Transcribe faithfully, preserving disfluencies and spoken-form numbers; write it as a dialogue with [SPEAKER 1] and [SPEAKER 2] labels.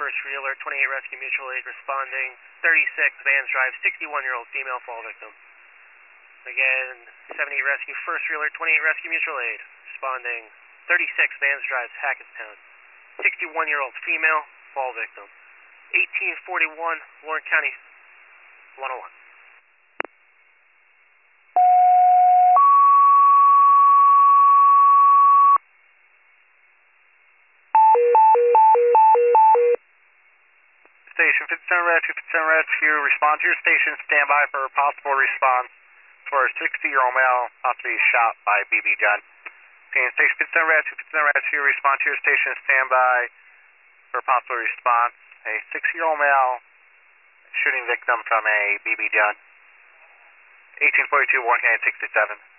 [SPEAKER 1] first Realer, twenty-eight Rescue Mutual Aid responding, thirty-six Vans Drive, sixty-one-year-old female fall victim. Again, seventy-eight Rescue, first Realer, twenty-eight Rescue Mutual Aid responding, thirty-six Vans Drive, Hackettstown, sixty-one-year-old female fall victim. eighteen forty-one, Warren County, one oh one.
[SPEAKER 2] Station fifty-seven Rescue, fifty-seven Rescue, respond to your station, stand by for a possible response for a sixty-year-old male possibly shot by B B gun. Station fifty-seven Rescue, fifty-seven Rescue, respond to your station, stand by for a possible response. A sixty-year-old male shooting victim from a B B gun. eighteen forty-two, Warren County sixty-seven.